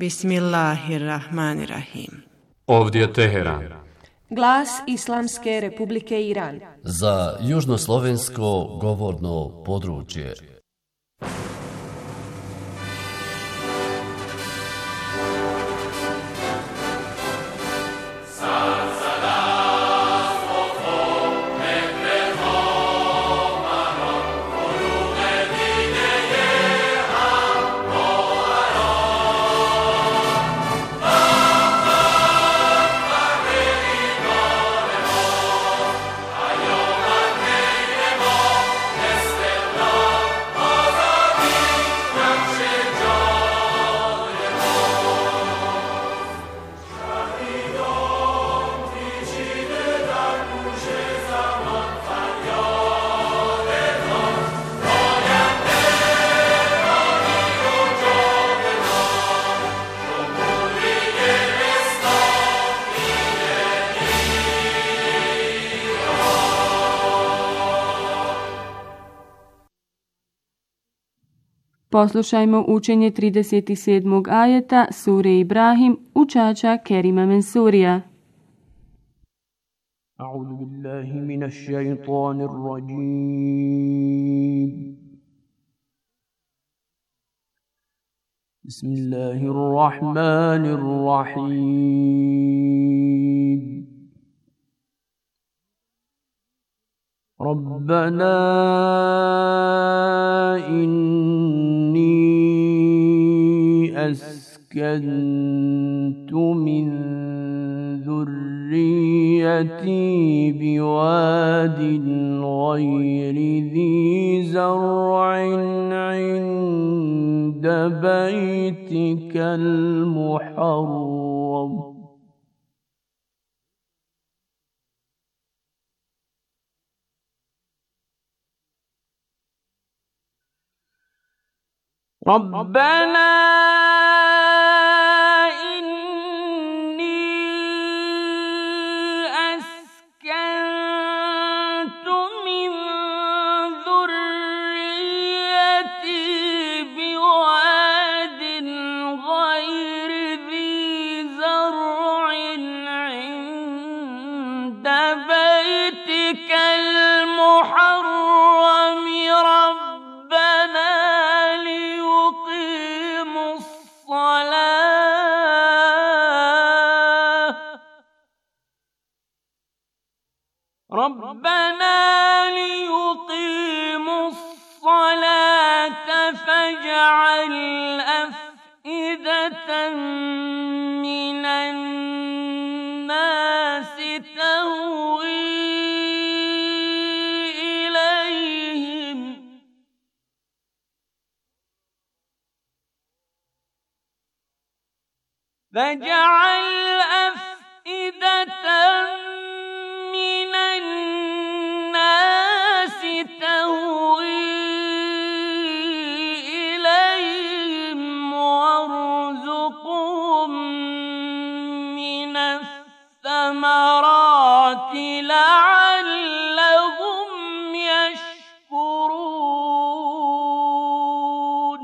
Bismillahirrahmanirrahim. Ovdje je Teheran. Glas Islamske Republike Iran. Za južnoslovensko govorno područje. Poslušajmo učenje 37. ajeta sure Ibrahim učača Kerima Mensurija. A'udhu billahi minash shaitanir rajim. Bismillahirrahmanirrahim. ربنا إني أسكنت من ذريتي بواد غير ذي زرع عند بيتك المحرم ربنا إني أسكنت من ذريتي بواد غير ذي زرع عند بيتك المحرم ربنا ليقيموا الصلاة فاجعل أفئدة من الناس تهوي إليهم فاجعل أفئدة من الناس تهوي إليهم وارزقهم من الثمرات لعلهم يشكرون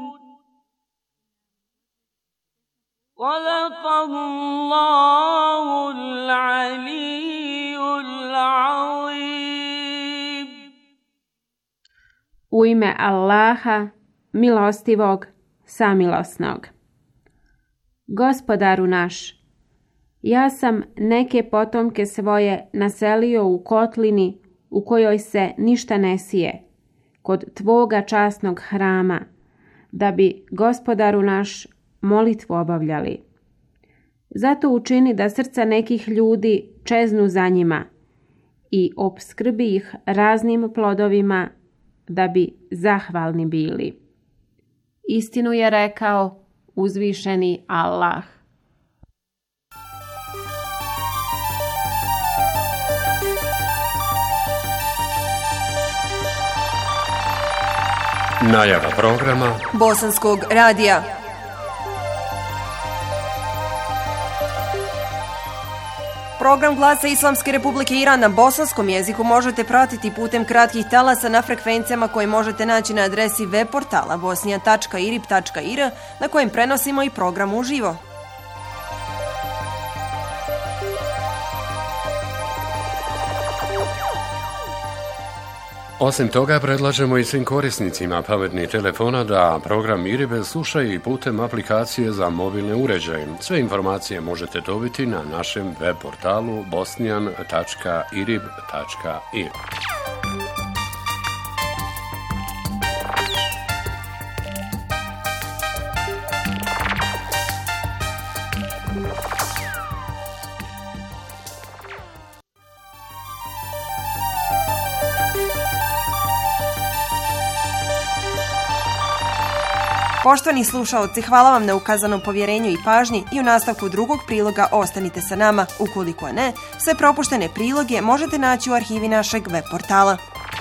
صدق الله العلي العظيم. U ime Allaha, milostivog, samilosnog. Gospodaru naš, ja sam neke potomke svoje naselio u kotlini u kojoj se ništa ne sije, kod tvoga časnog hrama, da bi, Gospodaru naš, molitvu obavljali. Zato učini da srca nekih ljudi čeznu za njima i opskrbi ih raznim plodovima, da bi zahvalni bili. Istinu je rekao uzvišeni Allah. Najava programa Bosanskog radija. Program Glasa Islamske Republike Iran na bosanskom jeziku možete pratiti putem kratkih talasa na frekvencijama koje možete naći na adresi web portala bosnia.irib.ir na kojem prenosimo i program uživo. Osim toga, predlažemo i svim korisnicima pametnih telefona da program IRIB slušaju i putem aplikacije za mobilne uređaje. Sve informacije možete dobiti na našem web portalu bosnian.irib.ir. Poštovani slušaoci, hvala vam na ukazanom povjerenju i pažnji i u nastavku drugog priloga ostanite sa nama. Ukoliko ne, sve propuštene priloge možete naći u arhivi našeg web portala.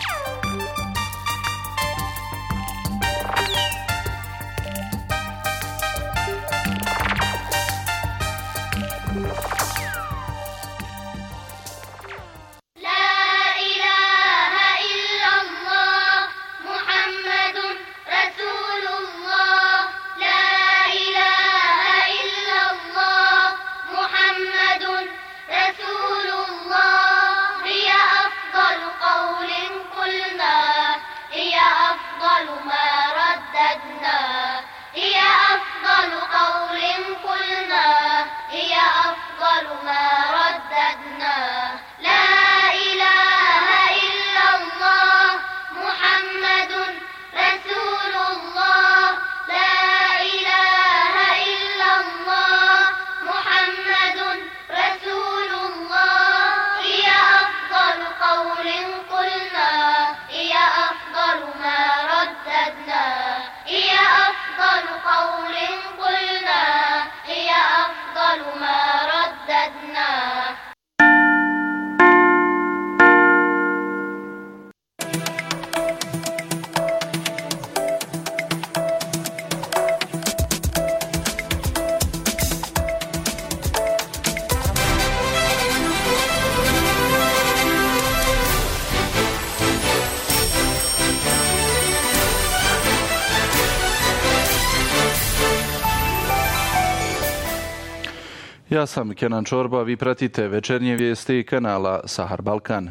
Ja sam Kenan Čorba, vi pratite večernje vijesti kanala Sahar Balkan.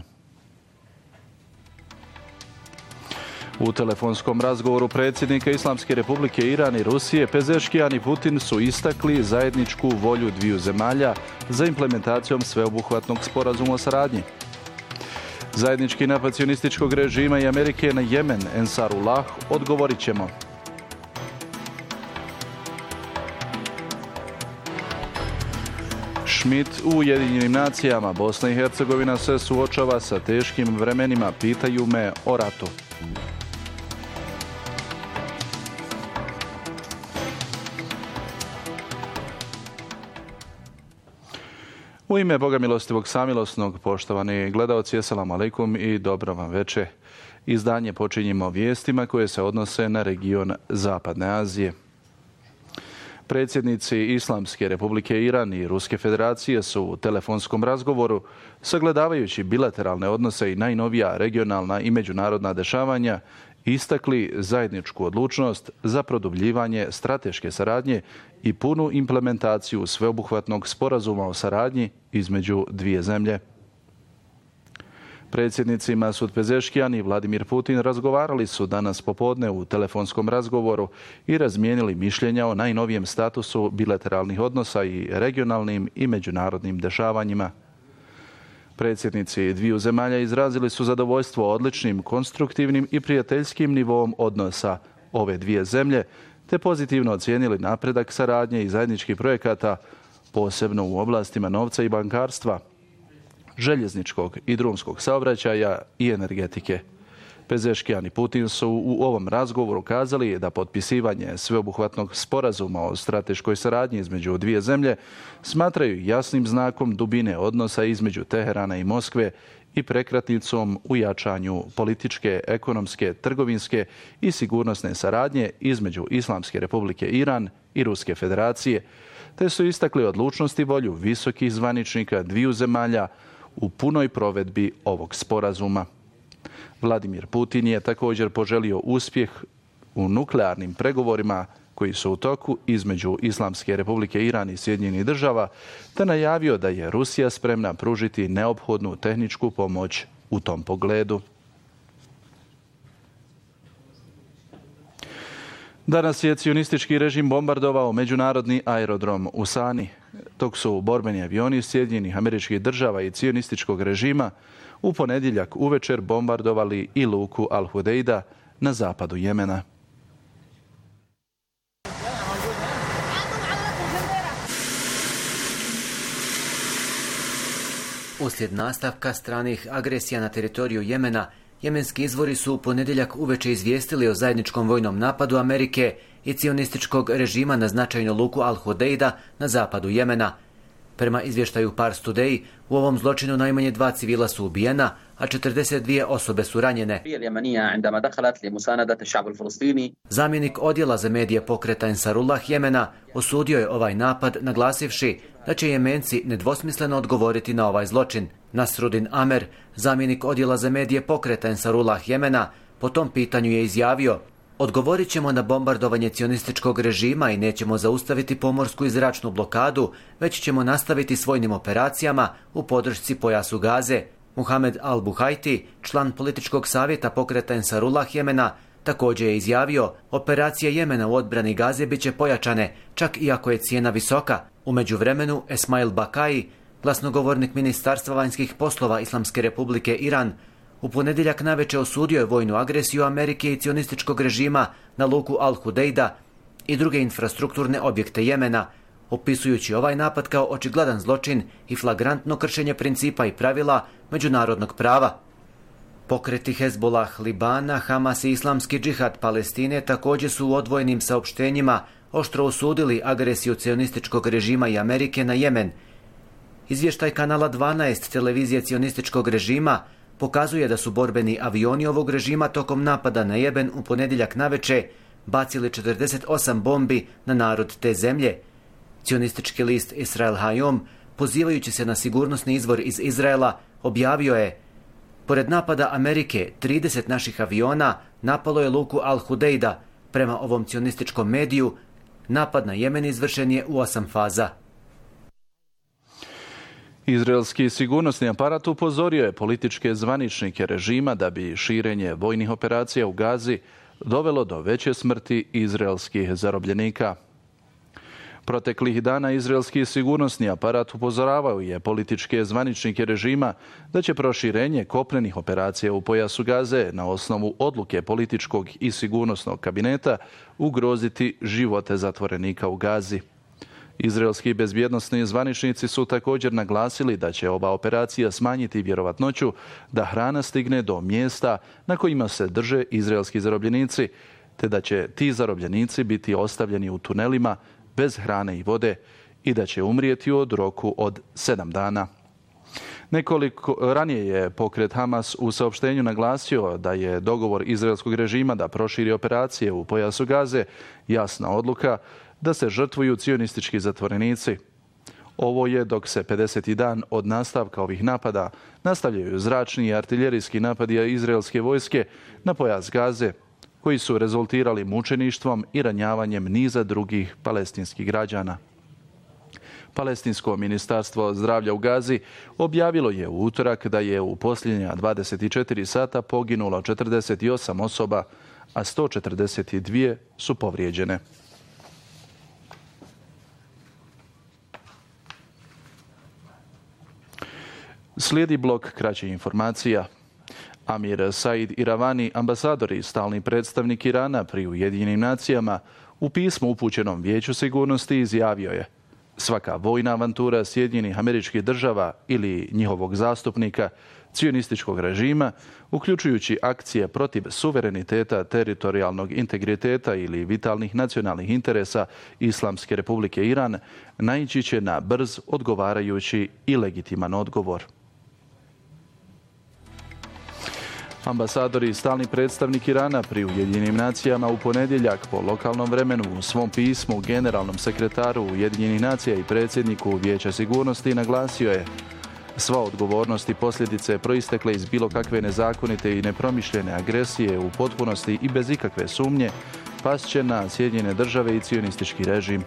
U telefonskom razgovoru predsjednika Islamske republike Iran i Rusije, Pezeškijan i Putin su istakli zajedničku volju dviju zemalja za implementacijom sveobuhvatnog sporazuma o saradnji. Zajednički napad sionističkog režima i Amerike na Jemen, Ensarullah, odgovorit ćemo. Schmidt u Ujedinjenim nacijama. Bosna i Hercegovina se suočava sa teškim vremenima. Pitaju me o ratu. U ime Boga milostivog samilosnog, poštovani gledaoci, assalamu alaikum i dobro vam veče. Izdanje počinjemo vijestima koje se odnose na region Zapadne Azije. Predsjednici Islamske republike Iran i Ruske federacije su u telefonskom razgovoru, sagledavajući bilateralne odnose i najnovija regionalna i međunarodna dešavanja, istakli zajedničku odlučnost za produbljivanje strateške saradnje i punu implementaciju sveobuhvatnog sporazuma o saradnji između dvije zemlje. Predsjednici Masud Pezeškijan i Vladimir Putin razgovarali su danas popodne u telefonskom razgovoru i razmijenili mišljenja o najnovijem statusu bilateralnih odnosa i regionalnim i međunarodnim dešavanjima. Predsjednici dviju zemalja izrazili su zadovoljstvo odličnim, konstruktivnim i prijateljskim nivoom odnosa ove dvije zemlje, te pozitivno ocijenili napredak saradnje i zajedničkih projekata, posebno u oblastima novca i bankarstva, željezničkog i drumskog saobraćaja i energetike. Pezeškijan i Putin su u ovom razgovoru kazali da potpisivanje sveobuhvatnog sporazuma o strateškoj saradnji između dvije zemlje smatraju jasnim znakom dubine odnosa između Teherana i Moskve i prekretnicom u jačanju političke, ekonomske, trgovinske i sigurnosne saradnje između Islamske republike Iran i Ruske federacije, te su istakli odlučnost i volju visokih zvaničnika dviju zemalja u punoj provedbi ovog sporazuma. Vladimir Putin je također poželio uspjeh u nuklearnim pregovorima koji su u toku između Islamske republike Iran i Sjedinjenih država, te najavio da je Rusija spremna pružiti neophodnu tehničku pomoć u tom pogledu. Danas je cionistički režim bombardovao međunarodni aerodrom u Sani, dok su borbeni avioni Sjedinjenih Američkih Država i cionističkog režima u ponedjeljak uvečer bombardovali i luku Al-Hudeida na zapadu Jemena. Uslijed nastavka stranih agresija na teritoriju Jemena, jemenski izvori su u ponedjeljak uveče izvijestili o zajedničkom vojnom napadu Amerike i cionističkog režima na značajnu luku Al-Hudeida na zapadu Jemena. Prema izvještaju Pars Today, u ovom zločinu najmanje 2 civila su ubijena, a 42 osobe su ranjene. Zamjenik odjela za medije pokreta Ensarullah Jemena osudio je ovaj napad, naglasivši da će Jemenci nedvosmisleno odgovoriti na ovaj zločin. Nasrudin Amer, zamjenik odjela za medije pokreta Ensarullah Jemena, po tom pitanju je izjavio: odgovorit ćemo na bombardovanje cionističkog režima i nećemo zaustaviti pomorsku i zračnu blokadu, već ćemo nastaviti s vojnim operacijama u podršci pojasu Gaze. Muhamed al-Buhajti, član političkog savjeta pokreta Ensarullah Jemena, također je izjavio: operacije Jemena u odbrani Gaze bit će pojačane, čak i ako je cijena visoka. U međuvremenu, Esmail Bakai, glasnogovornik Ministarstva vanjskih poslova Islamske republike Iran, u ponedjeljak navečer osudio je vojnu agresiju Amerike i cionističkog režima na luku Al-Hudeida i druge infrastrukturne objekte Jemena, opisujući ovaj napad kao očigledan zločin i flagrantno kršenje principa i pravila međunarodnog prava. Pokreti Hezbollah Libana, Hamas i Islamski džihad Palestine također su u odvojenim saopštenjima oštro osudili agresiju cionističkog režima i Amerike na Jemen. Izvještaj kanala 12 televizije cionističkog režima pokazuje da su borbeni avioni ovog režima tokom napada na Jemen u ponedjeljak navečer bacili 48 bombi na narod te zemlje. Cionistički list Israel Hayom, pozivajući se na sigurnosni izvor iz Izraela, objavio je: pored napada Amerike, 30 naših aviona napalo je luku Al-Hudeida. Prema ovom cionističkom mediju, napad na Jemen izvršen je u 8 faza. Izraelski sigurnosni aparat upozorio je političke zvaničnike režima da bi širenje vojnih operacija u Gazi dovelo do veće smrti izraelskih zarobljenika. Proteklih dana izraelski sigurnosni aparat upozoravao je političke zvaničnike režima da će proširenje kopnenih operacija u pojasu Gaze na osnovu odluke političkog i sigurnosnog kabineta ugroziti živote zatvorenika u Gazi. Izraelski bezbjednosni zvaničnici su također naglasili da će ova operacija smanjiti vjerovatnoću da hrana stigne do mjesta na kojima se drže izraelski zarobljenici, te da će ti zarobljenici biti ostavljeni u tunelima bez hrane i vode i da će umrijeti u roku od 7 dana. Nekoliko ranije je pokret Hamas u saopštenju naglasio da je dogovor izraelskog režima da proširi operacije u pojasu Gaze jasna odluka da se žrtvuju cionistički zatvorenici. Ovo je dok se 50. dan od nastavka ovih napada nastavljaju zračni i artiljerijski napadi izraelske vojske na pojas Gaze, koji su rezultirali mučeništvom i ranjavanjem niza drugih palestinskih građana. Palestinsko ministarstvo zdravlja u Gazi objavilo je u utorak da je u posljednja 24 sata poginulo 48 osoba, a 142 su povrijeđene. Slijedi blok kraćih informacija. Amir Said Iravani, ambasador i stalni predstavnik Irana pri Ujedinjenim nacijama, u pismu upućenom Vijeću sigurnosti izjavio je: svaka vojna avantura Sjedinjenih Američkih Država ili njihovog zastupnika, cionističkog režima, uključujući akcije protiv suvereniteta, teritorijalnog integriteta ili vitalnih nacionalnih interesa Islamske republike Iran, naići će na brz, odgovarajući i legitiman odgovor. Ambasador i stalni predstavnik Irana pri Ujedinjenim nacijama u ponedjeljak po lokalnom vremenu u svom pismu generalnom sekretaru Ujedinjenih nacija i predsjedniku Vijeća sigurnosti naglasio je: sva odgovornost i posljedice proistekle iz bilo kakve nezakonite i nepromišljene agresije u potpunosti i bez ikakve sumnje past će na Sjedinjene države i cionistički režim.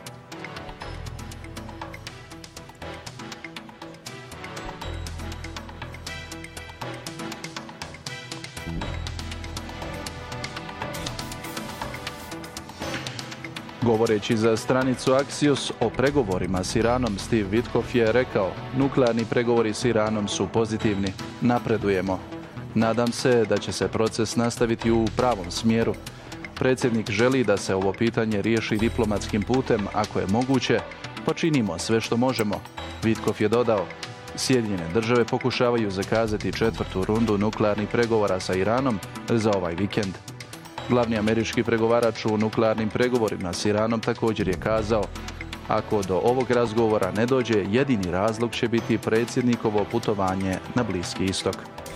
Govoreći za stranicu Axios o pregovorima s Iranom, Steve Witkoff je rekao: nuklearni pregovori s Iranom su pozitivni, napredujemo. Nadam se da će se proces nastaviti u pravom smjeru. Predsjednik želi da se ovo pitanje riješi diplomatskim putem ako je moguće, pa činimo sve što možemo. Witkoff je dodao: Sjedinjene države pokušavaju zakazati 4. rundu nuklearnih pregovora sa Iranom za ovaj vikend. Glavni američki pregovarač u nuklearnim pregovorima s Iranom također je kazao: ako do ovog razgovora ne dođe, jedini razlog će biti predsjednikovo putovanje na Bliski istok.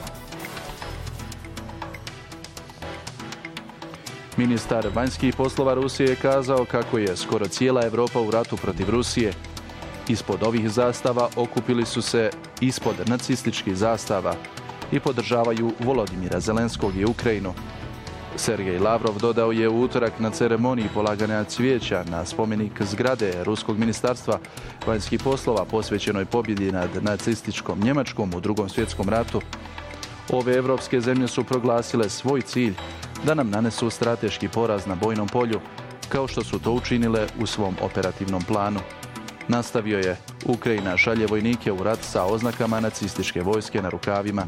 Ministar vanjskih poslova Rusije je kazao kako je skoro cijela Europa u ratu protiv Rusije. Ispod ovih zastava okupili su se ispod nacističkih zastava i podržavaju Volodimira Zelenskog i Ukrajinu. Sergej Lavrov dodao je u utorak na ceremoniji polaganja cvijeća na spomenik zgrade Ruskog ministarstva vanjskih poslova posvećenoj pobjedi nad nacističkom Njemačkom u Drugom svjetskom ratu: ove evropske zemlje su proglasile svoj cilj da nam nanesu strateški poraz na bojnom polju, kao što su to učinile u svom operativnom planu. Nastavio je: Ukrajina šalje vojnike u rat sa oznakama nacističke vojske na rukavima.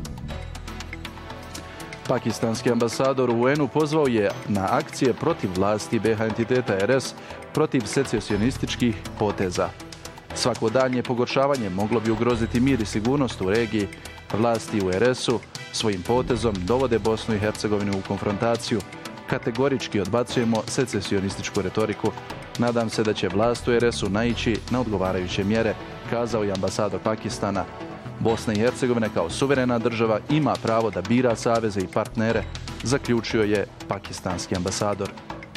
Pakistanski ambasador u UN-u pozvao je na akcije protiv vlasti BiH entiteta RS protiv secesionističkih poteza. Svako daljnje pogoršavanje moglo bi ugroziti mir i sigurnost u regiji. Vlasti u RS-u svojim potezom dovode Bosnu i Hercegovinu u konfrontaciju. Kategorički odbacujemo secesionističku retoriku. Nadam se da će vlast u RS-u naići na odgovarajuće mjere, kazao je ambasador Pakistana. Bosna i Hercegovina kao suverena država ima pravo da bira saveze i partnere, zaključio je pakistanski ambasador.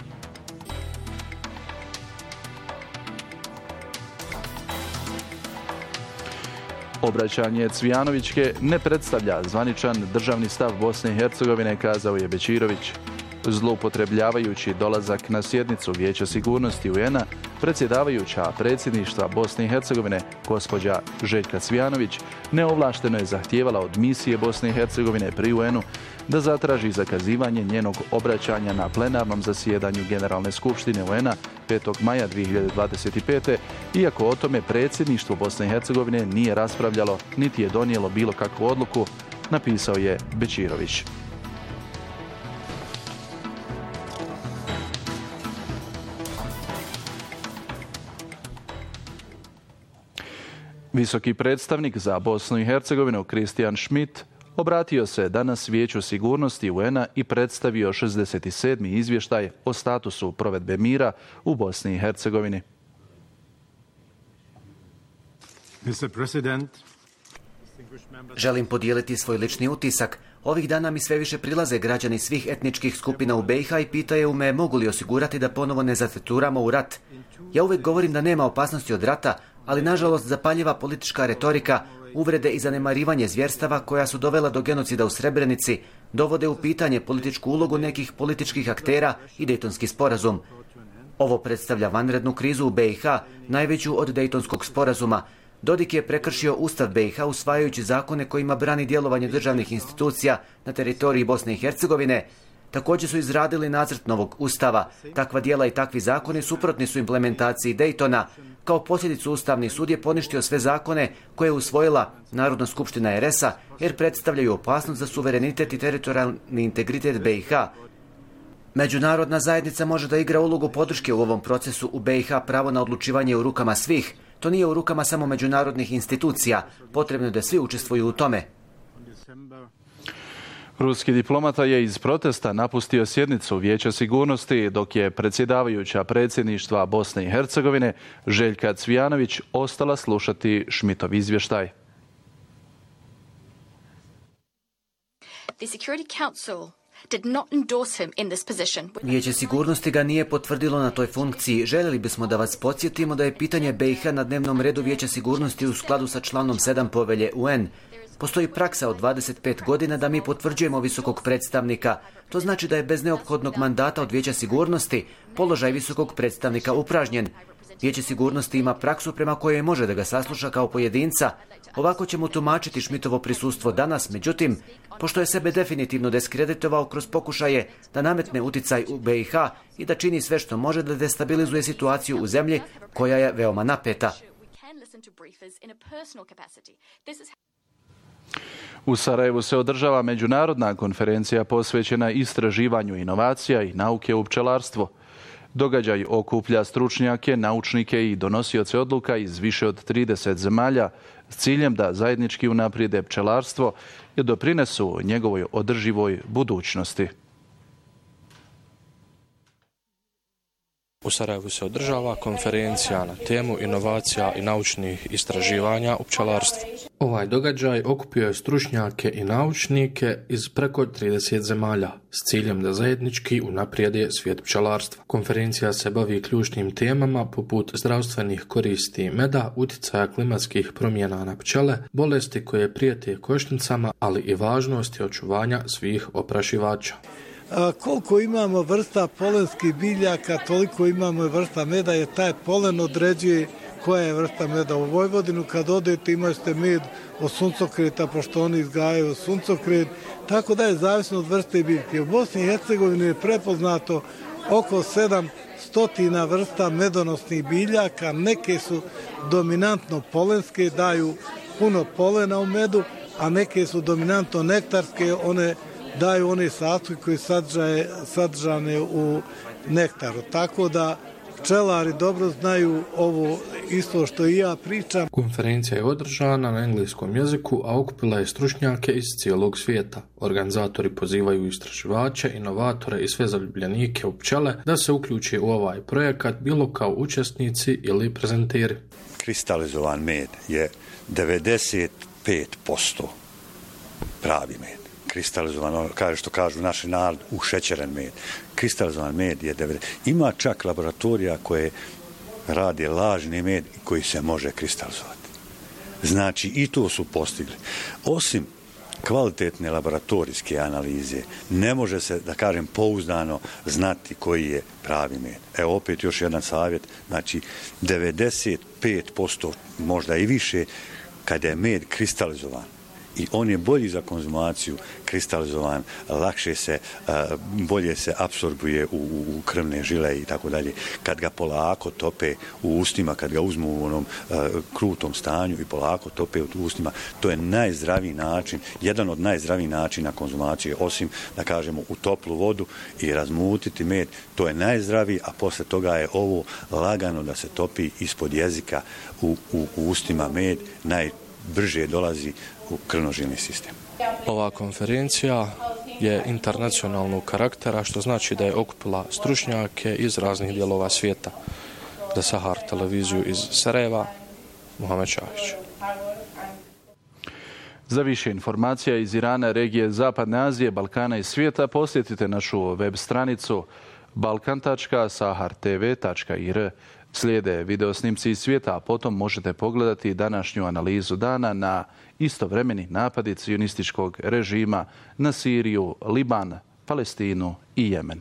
Obraćanje Cvijanovićke ne predstavlja zvaničan državni stav Bosne i Hercegovine, kazao je Bečirović. Zloupotrebljavajući dolazak na sjednicu Vijeća sigurnosti UN-a, predsjedavajuća predsjedništva Bosne i Hercegovine, gospođa Željka Cvijanović, neovlašteno je zahtijevala od misije Bosne i Hercegovine pri UN-u da zatraži zakazivanje njenog obraćanja na plenarnom zasjedanju Generalne skupštine UN-a 5. maja 2025. iako o tome predsjedništvo Bosne i Hercegovine nije raspravljalo niti je donijelo bilo kakvu odluku, napisao je Bečirović. Visoki predstavnik za Bosnu i Hercegovinu Christian Schmidt obratio se danas Vijeću sigurnosti UN-a i predstavio 67. izvještaj o statusu provedbe mira u Bosni i Hercegovini. Želim podijeliti svoj lični utisak. Ovih dana mi sve više prilaze građani svih etničkih skupina u BiH i pitaju me mogu li osigurati da ponovo ne zateturamo u rat. Ja uvijek govorim da nema opasnosti od rata, ali nažalost zapaljiva politička retorika, uvrede i zanemarivanje zvjerstava koja su dovela do genocida u Srebrenici, dovode u pitanje političku ulogu nekih političkih aktera i Dejtonski sporazum. Ovo predstavlja vanrednu krizu u BiH, najveću od Dejtonskog sporazuma. Dodik je prekršio Ustav BiH usvajajući zakone kojima brani djelovanje državnih institucija na teritoriji Bosne i Hercegovine. Također su izradili nacrt novog ustava. Takva djela i takvi zakoni suprotni su implementaciji Dejtona. Kao posljedicu Ustavni sud je poništio sve zakone koje je usvojila Narodna skupština RS-a jer predstavljaju opasnost za suverenitet i teritorijalni integritet BiH. Međunarodna zajednica može da igra ulogu podrške u ovom procesu u BiH. Pravo na odlučivanje u rukama svih. To nije u rukama samo međunarodnih institucija. Potrebno je da svi učestvuju u tome. Ruski diplomata je iz protesta napustio sjednicu Vijeća sigurnosti, dok je predsjedavajuća predsjedništva Bosne i Hercegovine Željka Cvijanović ostala slušati Schmidtov izvještaj. Vijeće sigurnosti ga nije potvrdilo na toj funkciji. Željeli bismo da vas podsjetimo da je pitanje BiH na dnevnom redu Vijeća sigurnosti u skladu sa članom 7 povelje UN. Postoji praksa od 25 godina da mi potvrđujemo visokog predstavnika. To znači da je bez neophodnog mandata od Vijeća sigurnosti položaj visokog predstavnika upražnjen. Vijeće sigurnosti ima praksu prema kojoj može da ga sasluša kao pojedinca. Ovako će mu tumačiti Šmitovo prisustvo danas, međutim, pošto je sebe definitivno deskreditovao kroz pokušaje da nametne uticaj u BiH i da čini sve što može da destabilizuje situaciju u zemlji koja je veoma napeta. U Sarajevu se održava međunarodna konferencija posvećena istraživanju inovacija i nauke u pčelarstvu. Događaj okuplja stručnjake, naučnike i donosioce odluka iz više od 30 zemalja s ciljem da zajednički unaprijede pčelarstvo i doprinesu njegovoj održivoj budućnosti. U Sarajevu se održava konferencija na temu inovacija i naučnih istraživanja u pčelarstvu. Ovaj događaj okupio je stručnjake i naučnike iz preko 30 zemalja s ciljem da zajednički unaprijede svijet pčelarstva. Konferencija se bavi ključnim temama poput zdravstvenih koristi meda, uticaja klimatskih promjena na pčele, bolesti koje prijete košnicama, ali i važnosti očuvanja svih oprašivača. Koliko imamo vrsta polenskih biljaka, toliko imamo i vrsta meda, jer taj polen određuje koja je vrsta meda. U Vojvodinu kad odete imate med od suncokreta, pošto oni izgajaju suncokret, tako da je zavisno od vrste biljke. U Bosni i Hercegovini je prepoznato oko 700 vrsta medonosnih biljaka, neke su dominantno polenske, daju puno polena u medu, a neke su dominantno nektarske, one daju one sastojke koji sadržane u nektaru. Tako da pčelari dobro znaju ovo isto što i ja pričam. Konferencija je održana na engleskom jeziku, a okupila je stručnjake iz cijelog svijeta. Organizatori pozivaju istraživače, inovatore i sve zaljubljenike u pčele da se uključe u ovaj projekat bilo kao učesnici ili prezenteri. Kristalizovan med je 95% pravi med. Kristalizovan, što kažu naši narod, ušećeren med. Kristalizovan med je 90%. Ima čak laboratorija koje rade lažni med i koji se može kristalizovati. Znači i to su postigli. Osim kvalitetne laboratorijske analize, ne može se, da kažem, pouzdano znati koji je pravi med. Evo opet još jedan savjet, znači 95%, možda i više, kada je med kristalizovan, i on je bolji za konzumaciju, kristalizovan, lakše se, bolje se apsorbuje u krvne žile i tako dalje. Kad ga polako tope u ustima, kad ga uzmu u onom krutom stanju i polako tope u ustima, to je najzdraviji način, jedan od najzdravijih načina konzumacije, osim, da kažemo, u toplu vodu i razmutiti med, to je najzdraviji, a posle toga je ovo lagano da se topi ispod jezika u ustima med, najbrže dolazi u krvnožilni sistem. Ova konferencija je internacionalnog karaktera, što znači da je okupila stručnjake iz raznih dijelova svijeta. Za Sahar televiziju iz Sarajeva, Mohamed Šahić. Za više informacija iz Irana, regije Zapadne Azije, Balkana i svijeta posjetite našu web stranicu balkan.sahartv.ir. Slijede videosnimci iz svijeta, a potom možete pogledati današnju analizu dana na istovremeni napadi cionističkog režima na Siriju, Liban, Palestinu i Jemen.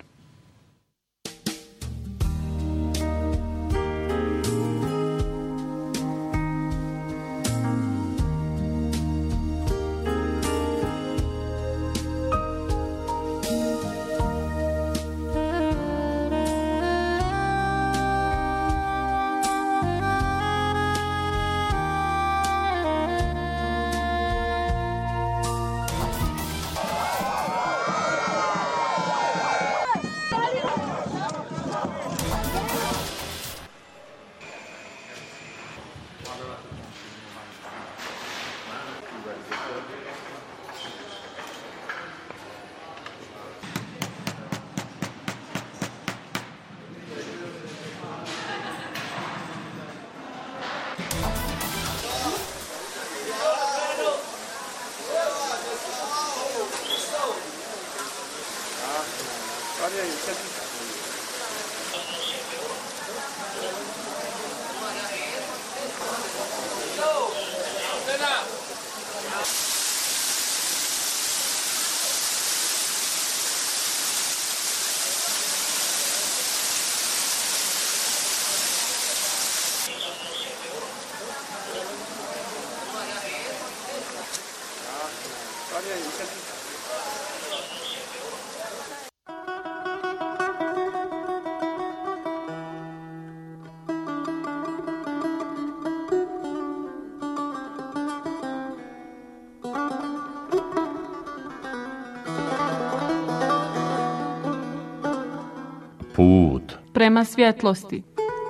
Put prema svjetlosti.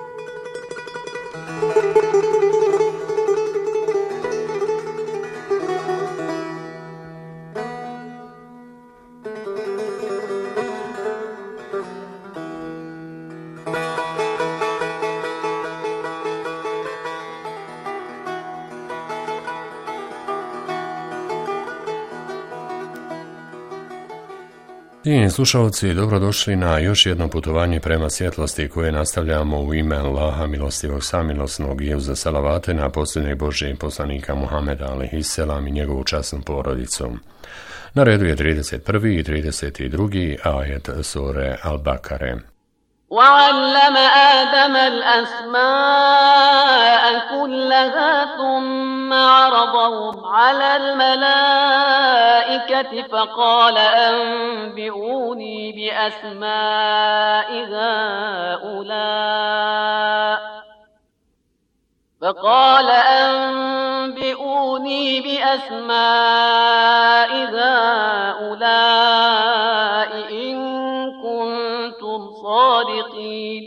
I slušalci, dobrodošli na još jedno putovanje prema svjetlosti koje nastavljamo u ime Allaha milostivog samilosnog i uz salavate na posljednjeg Božijeg poslanika Muhameda alejhiselam i njegovu časnu porodicu. Na redu je 31. i 32. ajet sure Al-Bakare. وعلم آدم الأسماء كلها ثم عرضهم على الملائكة فقال أنبئوني بأسماء هؤلاء إن كنتم صادقين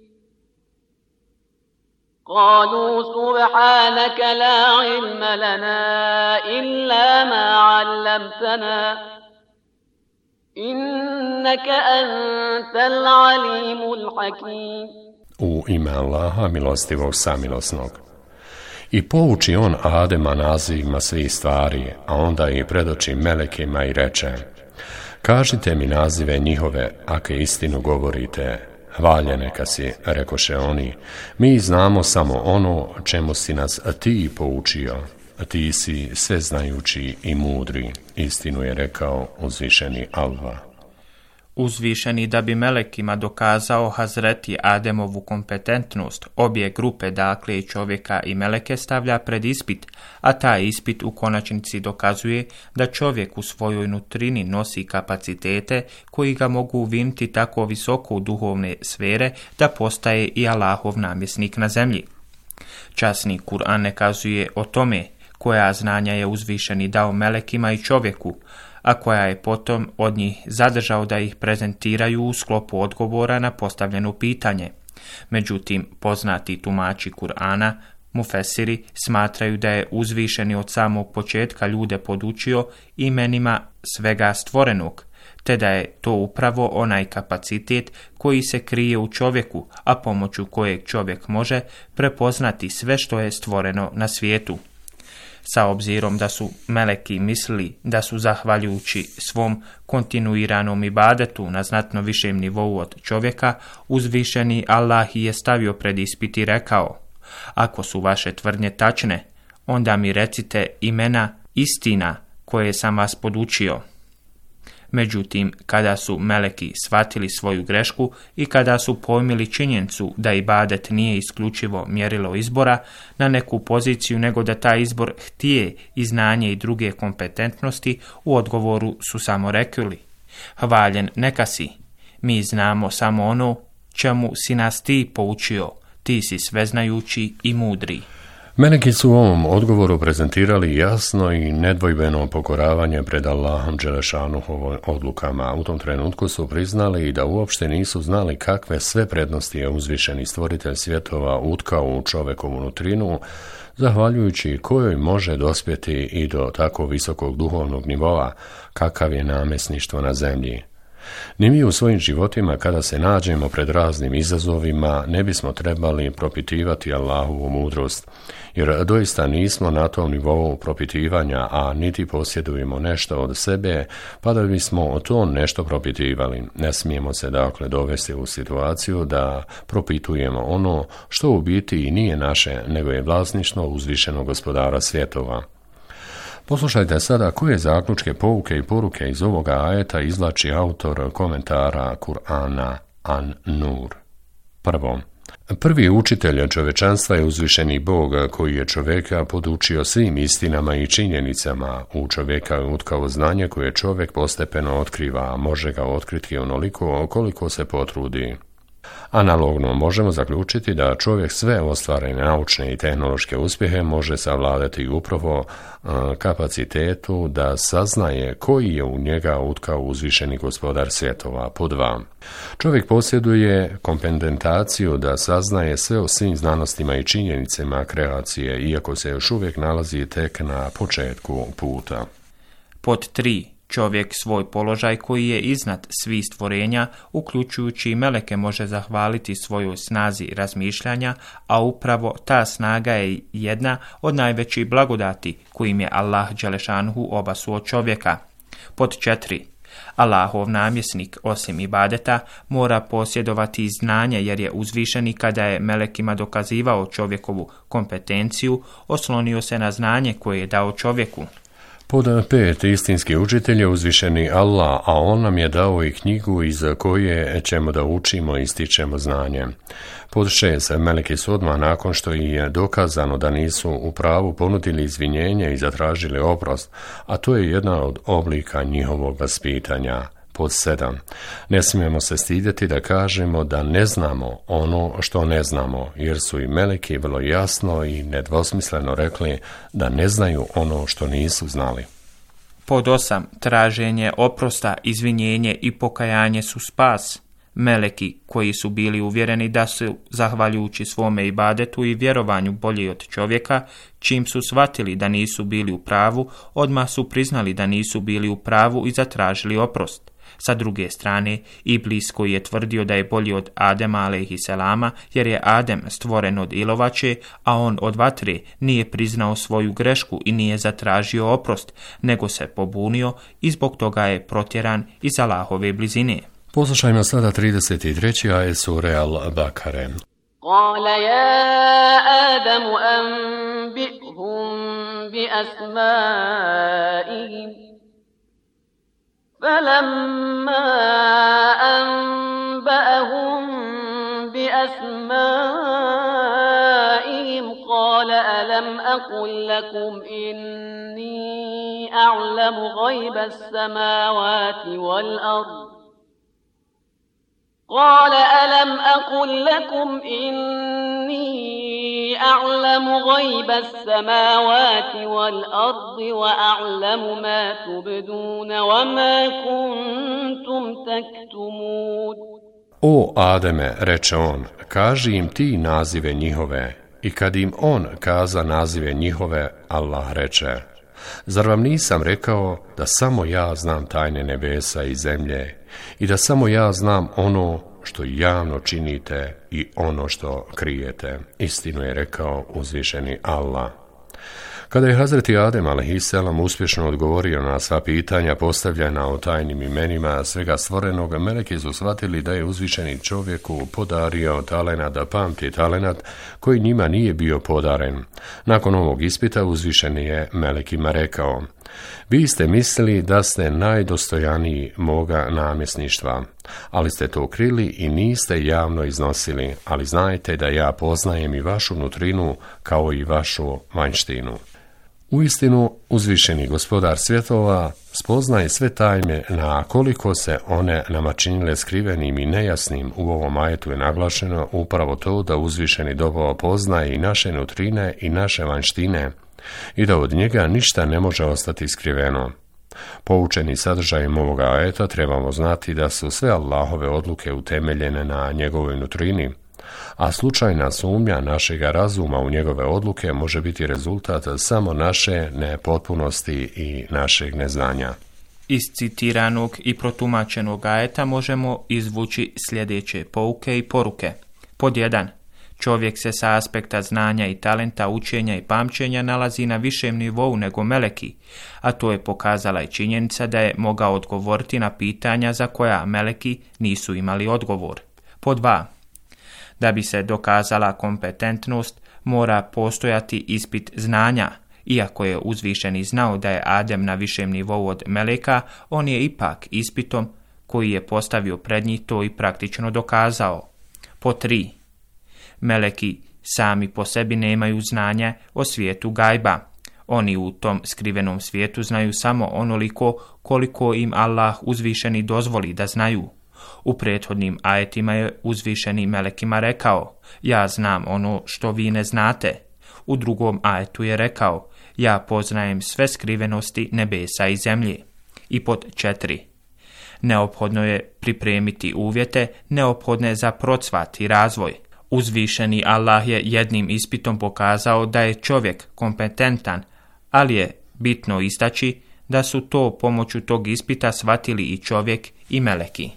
قالوا سبحانك لا علم لنا إلا ما علمتنا إنك أنت العليم الحكيم. U ime Allaha milostivog samilosnog. I pouči on Adema nazivima svih stvari, a onda i predoči melekima i reče: kažite mi nazive njihove, ako istinu govorite. Hvaljen neka si, rekoše oni, mi znamo samo ono čemu si nas ti poučio. Ti si sveznajući i mudri, istinu je rekao uzvišeni Allah. Uzvišeni da bi melekima dokazao Hazreti Ademovu kompetentnost, obje grupe, dakle i čovjeka i meleke, stavlja pred ispit, a taj ispit u konačnici dokazuje da čovjek u svojoj nutrini nosi kapacitete koji ga mogu uviniti tako visoko u duhovne sfere da postaje i Allahov namjesnik na zemlji. Časni Kur'an ne kazuje o tome koja znanja je uzvišeni dao melekima i čovjeku, a koja je potom od njih zadržao da ih prezentiraju u sklopu odgovora na postavljeno pitanje. Međutim, poznati tumači Kur'ana, mufesiri, smatraju da je uzvišeni od samog početka ljude podučio imenima svega stvorenog, te da je to upravo onaj kapacitet koji se krije u čovjeku, a pomoću kojeg čovjek može prepoznati sve što je stvoreno na svijetu. Sa obzirom da su meleki mislili da su zahvaljujući svom kontinuiranom ibadetu na znatno višem nivou od čovjeka, uzvišeni Allah je stavio pred ispit i rekao: ako su vaše tvrdnje tačne, onda mi recite imena istina koje sam vas podučio. Međutim, kada su meleki shvatili svoju grešku i kada su pojmili činjenicu da ibadet nije isključivo mjerilo izbora na neku poziciju, nego da taj izbor htije i znanje i druge kompetentnosti, u odgovoru su samo rekli: hvaljen neka si, mi znamo samo ono čemu si nas ti poučio, ti si sveznajući i mudri. Meleki su u ovom odgovoru prezentirali jasno i nedvojbeno pokoravanje pred Allahom dželešanuhovim odlukama. U tom trenutku su priznali da uopšte nisu znali kakve sve prednosti je uzvišeni stvoritelj svjetova utkao u čovekovu nutrinu, zahvaljujući kojoj može dospjeti i do tako visokog duhovnog nivoa kakav je namjesništvo na zemlji. Ni mi u svojim životima, kada se nađemo pred raznim izazovima, ne bismo trebali propitivati Allahovu mudrost, jer doista nismo na tom nivou propitivanja, a niti posjedujemo nešto od sebe, pa da bismo to nešto propitivali. Ne smijemo se dakle dovesti u situaciju da propitujemo ono što u biti i nije naše, nego je vlasništvo uzvišenog gospodara svjetova. Poslušajte sada koje zaključke, pouke i poruke iz ovoga ajeta izvlači autor komentara Kur'ana An-Nur. Prvo, prvi učitelj čovečanstva je uzvišeni Bog koji je čovjeka podučio svim istinama i činjenicama. U čovjeka je utkao znanje koje čovjek postepeno otkriva, a može ga otkriti onoliko koliko se potrudi. Analogno možemo zaključiti da čovjek sve ostvarene naučne i tehnološke uspjehe može savladati upravo kapacitetu da saznaje koji je u njega utkao uzvišeni gospodar svjetova. Pod 2. Čovjek posjeduje kompetentaciju da saznaje sve o svim znanostima i činjenicama kreacije, iako se još uvijek nalazi tek na početku puta. Pod 3. Čovjek svoj položaj koji je iznad svih stvorenja, uključujući i meleke, može zahvaliti svojoj snazi razmišljanja, a upravo ta snaga je jedna od najvećih blagodati kojim je Allah dželešanuhu obasuo čovjeka. Pod 4. Allahov namjesnik, osim ibadeta, mora posjedovati i znanje, jer je uzvišeni kada je melekima dokazivao čovjekovu kompetenciju, oslonio se na znanje koje je dao čovjeku. Pod 5. Istinski učitelj je uzvišeni Allah, a on nam je dao i knjigu iz koje ćemo da učimo i stičemo znanje. Pod 6. Meleki su odmah nakon što je dokazano da nisu u pravu ponudili izvinjenje i zatražili oprost, a to je jedna od oblika njihovog vaspitanja. Pod 7. Ne smijemo se stidjeti da kažemo da ne znamo ono što ne znamo, jer su i meleki vrlo jasno i nedvosmisleno rekli da ne znaju ono što nisu znali. Pod 8. Traženje oprosta, izvinjenje i pokajanje su spas. Meleki, koji su bili uvjereni da su, zahvaljujući svome ibadetu i vjerovanju, bolji od čovjeka, čim su shvatili da nisu bili u pravu, odmah su priznali da nisu bili u pravu i zatražili oprost. Sa druge strane, Iblis, koji je tvrdio da je bolji od Adema alejhiselama, jer je Adem stvoren od ilovače, a on od vatre, nije priznao svoju grešku i nije zatražio oprost, nego se pobunio i zbog toga je protjeran iz Allahove blizine. Poslušajmo sada 33. ajet sure Al-Bakare. قال يا آدم أنبئهم بأسمائهم فلما أنبأهم بأسمائهم قال ألم أقل لكم إني أعلم غيب السماوات والأرض قال ألم أقل لكم إني أعلم غيب السماوات والأرض وأعلم ما تبدون وما كنتم تكتمون. O Ademe, reče on, kaži im ti nazive njihove. I kad im on kaza nazive njihove, Allah reče, zar vam nisam rekao da samo ja znam tajne nebesa i zemlje i da samo ja znam ono što javno činite i ono što krijete? Istinu je rekao uzvišeni Allah. Kada je Hazreti Adem alejhiselam uspješno odgovorio na sva pitanja postavljena o tajnim imenima svega stvorenog, meleki su shvatili da je uzvišeni čovjeku podario talenat da pamti talenat koji njima nije bio podaren. Nakon ovog ispita uzvišeni je melekima rekao, vi ste mislili da ste najdostojaniji moga namjesništva, ali ste to krili i niste javno iznosili, ali znajte da ja poznajem i vašu nutrinu kao i vašu vanjštinu. Uistinu, uzvišeni gospodar svjetova spoznaje sve tajne, na koliko se one nama činile skrivenim i nejasnim. U ovom ajetu je naglašeno upravo to da uzvišeni dobro poznaje i naše nutrine i naše vanjštine i da od njega ništa ne može ostati skriveno. Poučeni sadržajem ovoga ajeta trebamo znati da su sve Allahove odluke utemeljene na njegovoj nutrini, a slučajna sumnja našega razuma u njegove odluke može biti rezultat samo naše nepotpunosti i našeg neznanja. Iz citiranog i protumačenog ajeta možemo izvući sljedeće pouke i poruke. Pod 1. Čovjek se sa aspekta znanja i talenta, učenja i pamćenja nalazi na višem nivou nego meleki, a to je pokazala i činjenica da je mogao odgovoriti na pitanja za koja meleki nisu imali odgovor. Pod 2. Da bi se dokazala kompetentnost, mora postojati ispit znanja. Iako je uzvišeni znao da je Adem na višem nivou od meleka, on je ipak ispitom koji je postavio pred njih to i praktično dokazao. Pod 3. Meleki sami po sebi nemaju znanja o svijetu gajba. Oni u tom skrivenom svijetu znaju samo onoliko koliko im Allah uzvišeni dozvoli da znaju. U prethodnim ajetima je uzvišeni melekima rekao: ja znam ono što vi ne znate. U drugom ajetu je rekao: ja poznajem sve skrivenosti nebesa i zemlje. I pod 4. Neophodno je pripremiti uvjete neophodne za procvat i razvoj. Uzvišeni Allah je jednim ispitom pokazao da je čovjek kompetentan, ali je bitno istaći da su to pomoću tog ispita shvatili i čovjek i meleki.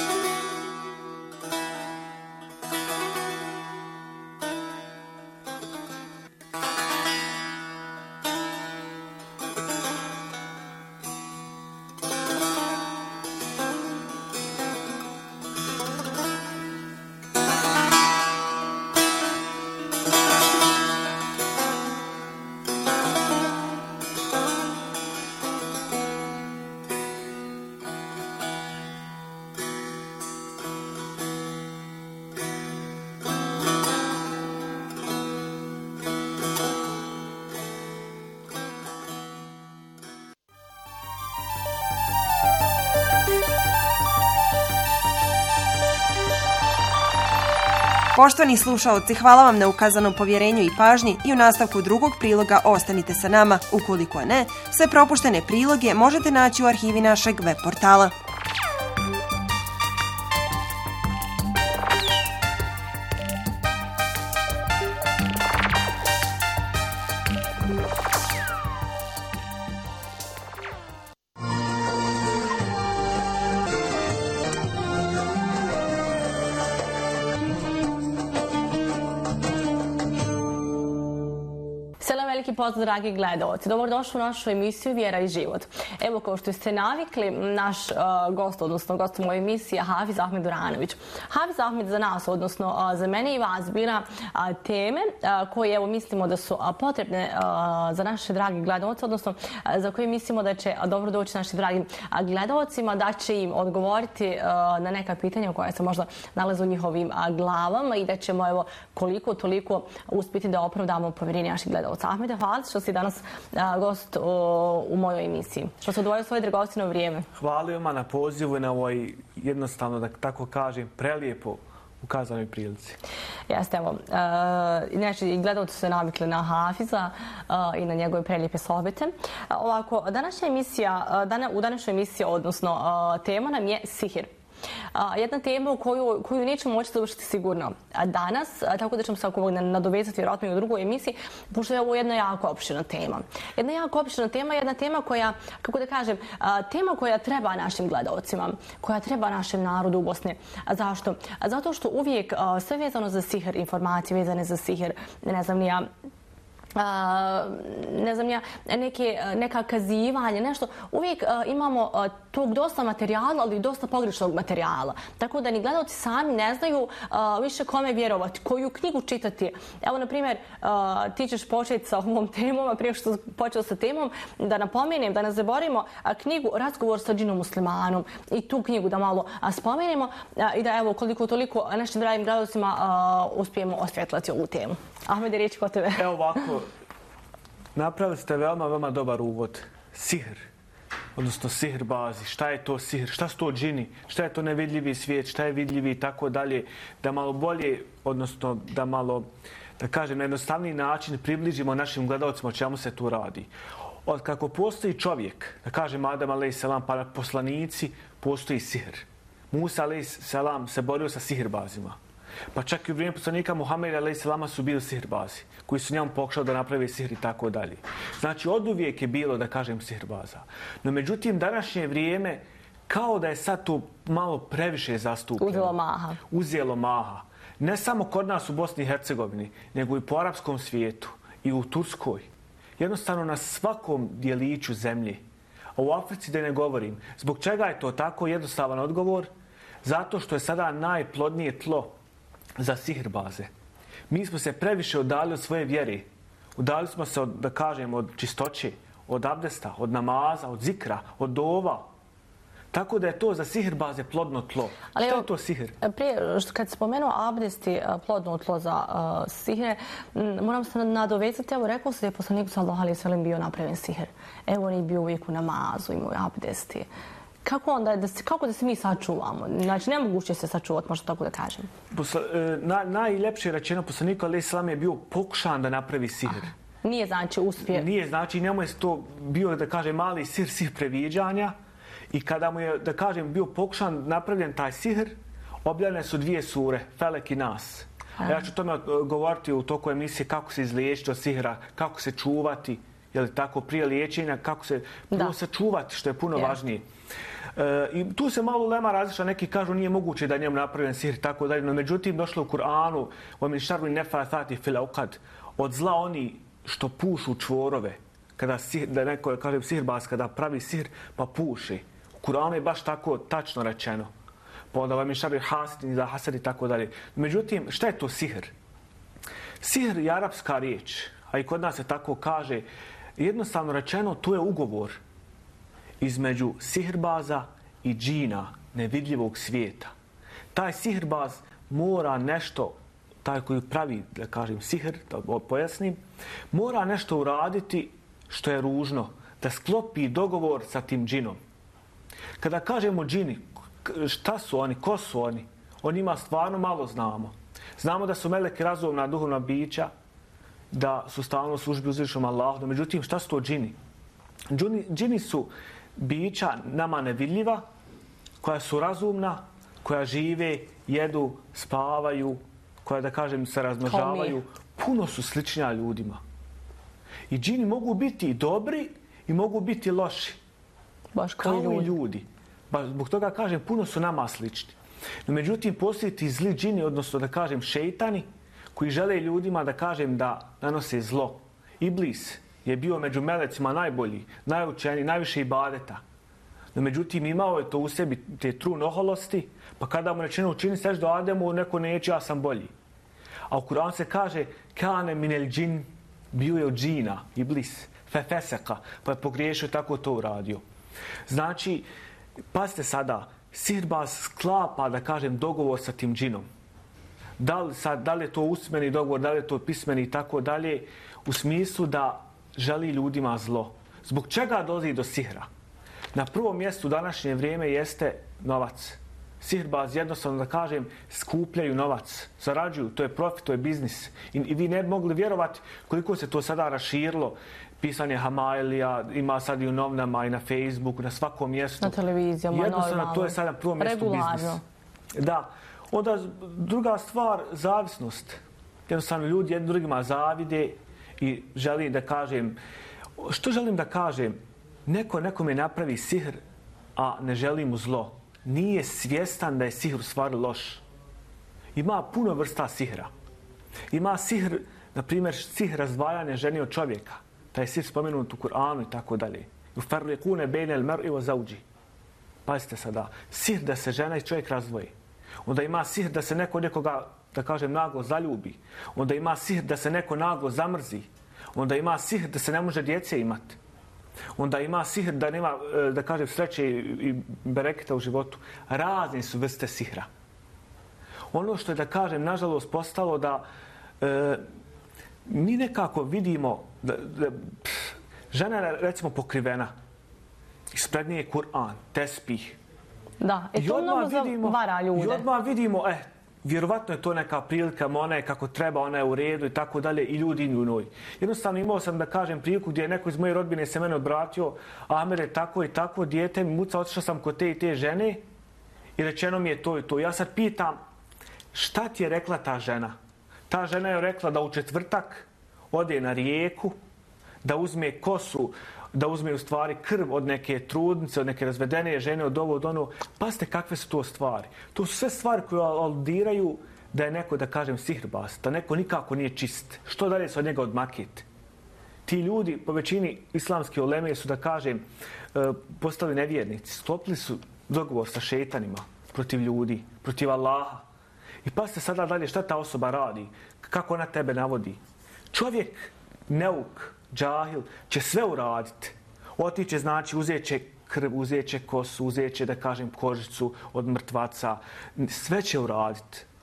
Poštovani slušaoci, hvala vam na ukazanom povjerenju i pažnji i u nastavku drugog priloga ostanite sa nama. Ukoliko ne, sve propuštene priloge možete naći u arhivi našeg web portala. Pozdrav, dragi gledalci. Dobrodošli u našu emisiju Vjera i život. Evo, kao što ste navikli, naš gost, odnosno gost moje emisije, Hafiz Ahmed Duranović. Hafiz Ahmed za nas, odnosno za mene i vas, bira teme koje, evo, mislimo da su potrebne za naše dragi gledalci, odnosno za koje mislimo da će dobro doći našim dragim gledalcima, da će im odgovoriti na neka pitanja koja se možda nalaze u njihovim glavama i da ćemo, evo, koliko toliko uspjeti da opravdamo povjerenje naših gledalca. Ahmede, hvala što si danas gost u mojoj emisiji. Što se odvojio svoje dragocjeno vrijeme. Hvala vam na pozivu i na ovoj, jednostavno da tako kažem, prelijepo ukazanoj prilici. Jeste, evo. Znači, gledalci su se navikli na Hafiza i na njegove prelijepe sohbete. Ovako, u današnjoj emisiji, odnosno tema nam je sihir. Jedna tema koju nećemo moći završiti sigurno danas, tako da ćemo se nadovezati vjerojatno i u drugoj emisiji, pošto je ovo jedna jako opširna tema. Jedna jako opširna tema, jedna tema koja, kako da kažem, tema koja treba našim gledalcima, koja treba našem narodu u Bosni. Zašto? Zato što uvijek sve vezano za sihir, informacije vezane za sihir, ne znam neka kazivanja, nešto. Uvijek imamo tog dosta materijala, ali i dosta pogrešnog materijala. Tako da ni gledalci sami ne znaju više kome vjerovati, koju knjigu čitati. Evo, na primjer, ti ćeš početi sa ovom temom, a prije što počeo sa temom, da napomenem, da ne zaboravimo knjigu Razgovor sa džinom muslimanom i tu knjigu da malo spomenemo i da, evo, koliko toliko našim dragim gledalcima uspijemo osvjetlati ovu temu. Ahmede, riječ kod tebe. Evo ovako, napravili ste veoma dobar uvod. Sihr, odnosno sihr bazi. Šta je to sihr? Šta su to džini? Šta je to nevidljivi svijet? Šta je vidljivi i tako dalje? Da malo bolje, odnosno da malo, da kažem, na jednostavniji način približimo našim gledalcima o čemu se tu radi. Od kako postoji čovjek, da kažem Adam a.s. pa poslanici, postoji sihr. Musa a.s. se borio sa sihrbazima. Pa čak i u vrijeme poslanika Muhameda a.s. su bili sihirbazi, koji su njemu pokušali da naprave sihr i tako dalje. Znači, oduvijek je bilo, da kažem, sihirbaza. No, međutim, današnje vrijeme, kao da je sad tu malo previše zastupljeno. Uzelo maha. Ne samo kod nas u Bosni i Hercegovini, nego i po arapskom svijetu i u Turskoj. Jednostavno na svakom dijeliću zemlje. A u Africi da ne govorim. Zbog čega je to tako? Jednostavan odgovor. Zato što je sada najplodnije tlo za sihirbaze. Mi smo se previše udali od svoje vjere. Udali smo se, da kažem, od čistoće, od abdesta, od namaza, od zikra, od dova. Tako da je to za sihirbaze plodno tlo. Šta je to sihir? Prije, kad spomenuo abdest i plodno tlo za sihir, moram se nadovezati. Evo, rekao se da je poslanik sallallahu alejhi ve sellem bio napravljen sihir. Evo, on je bio uvijek u namazu, imao abdesti. kako da se mi sačuvamo? Znači, nemoguće se sačuvati, možda tako da kažem. Najljepše rečeno, poslanik alejhi selam je bio pokušan da napravi sihr. Nije znači uspije. Nije znači, njemu je to bio, da kažem, mali sihr previđanja i kada mu je, da kažem, bio pokušan napravljen taj sihr, objavljene su 2 sure, Felek i Nas. A ja ću tome govoriti u toku emisije kako se izliječiti od sihra, kako se čuvati, je li tako, prije liječenja, kako se prvo sačuvati, što je puno važnije. I tu se malo lema različila, neki kažu nije moguće da je njemu napravljen sihr i tako dalje, no međutim došlo u Kur'anu وَمِنْ شَرِّ النَّفَّاثَاتِ فِي الْعُقَدِ, od zla oni što pušu čvorove, kada da neko, kažem, sihrbaz, kada pravi sihr pa puši. U Kur'anu je baš tako tačno rečeno. Pa onda وَمِنْ شَرِّ حَاسِدٍ إِذَا حَسَدَ i tako dalje. Međutim, šta je to sihr? Sihr je arapska riječ, a i kod nas se tako kaže. Jednostavno rečeno, to je ugovor između sihrbaza i džina, nevidljivog svijeta. Taj sihrbaz mora nešto, taj koji pravi, da kažem, sihr, da pojasnim, mora nešto uraditi što je ružno, da sklopi dogovor sa tim džinom. Kada kažemo džini, šta su oni, ko su oni? O njima stvarno malo znamo. Znamo da su meleki razumna duhovna bića, da su stalno u službi uzvišenom Allahu. Međutim, šta su to džini? Džini su bića nama nevidljiva, koja su razumna, koja žive, jedu, spavaju, koja, da kažem, se razmnožavaju. Puno su sličnija ljudima. I džini mogu biti i dobri i mogu biti loši. Baš kao i ljudi. Zbog toga kažem, puno su nama slični. No, međutim, postoji ti zli džini, odnosno da kažem šejtani, koji žele ljudima, da kažem, da nanose zlo. Iblis je bio među melecima najbolji, najučeniji, najviše ibadeta. No, međutim, imao je to u sebi, te trun oholosti, pa kada mu rečeno učini seždu Ademu, neko neće, ja sam bolji. A u Kur'anu se kaže, kane minel džin, bio je od džina, Iblis, fefeseka, pa je pogriješio, tako to uradio. Znači, pazite sada, sihirbaz sklapa, da kažem, dogovor sa tim džinom. Da li je to usmeni dogovor, da li je to pismeni i tako dalje, u smislu da želi ljudima zlo. Zbog čega dolazi do sihra? Na prvom mjestu u današnje vrijeme jeste novac. Sihirbaz, jednostavno da kažem, skupljaju novac, zarađuju, to je profit, to je biznis. I vi ne bi mogli vjerovati koliko se to sada raširilo. Pisanje Hamailija, ima sad i u novinama i na Facebooku, na svakom mjestu. Na televizijama, jednostavno, to je sada na prvom mjestu biznis. Da. Onda druga stvar, zavisnost. Jednostavno ljudi jednim drugima zavide i želim da kažem, što želim da kažem? Neko nekome napravi sihr, a ne želi mu zlo. Nije svjestan da je sihr u stvari loš. Ima puno vrsta sihra. Ima sihr, na primjer, sihr razdvajanja žene od čovjeka. Taj je sihr spomenut u Kur'anu i tako dalje. Ufarliqune bejnel mer'i wa zawji. Pazite sada, sihr da se žena i čovjek razdvoji. Onda ima sihr da se neko nekoga, da kažem, naglo zaljubi. Onda ima sihr da se neko naglo zamrzi. Onda ima sihr da se ne može djece imati. Onda ima sihr da nema, da kažem, sreće i bereketa u životu. Razne su vrste sihra. Ono što je, da kažem, nažalost postalo da mi nekako vidimo da žena je, recimo, pokrivena. Ispred nje je Kur'an, tespih. Da, i to mnogo zavara ljude. I odmah vidimo, vjerovatno je to neka prilika, ona je kako treba, ona je u redu i tako dalje, i ljudi u njoj. Jednostavno imao sam, da kažem, priliku gdje je neko iz moje rodbine se mene obratio, Amer je tako i tako, dijete mi muca, otišao sam kod te i te žene i rečeno mi je to i to. Ja sad pitam, šta ti je rekla ta žena? Ta žena je rekla da u četvrtak ode na rijeku, da uzme kosu, da uzme u stvari krv od neke trudnice, od neke razvedene žene, od ovo, od ono. Pazite kakve su to stvari. To su sve stvari koje aludiraju da je neko, da kažem, sihrbaz, da neko nikako nije čist. Što dalje se od njega odmakiti? Ti ljudi, po većini islamske uleme, su, da kažem, postali nevjernici. Sklopili su dogovor sa šetanima protiv ljudi, protiv Allaha. I pazite sada dalje šta ta osoba radi, kako ona tebe navodi. Čovjek, neuk, džahil, će sve uraditi. Otiće, znači, uzet će krv, uzet će kosu, uzet će, da kažem, kožicu od mrtvaca. Sve će uraditi.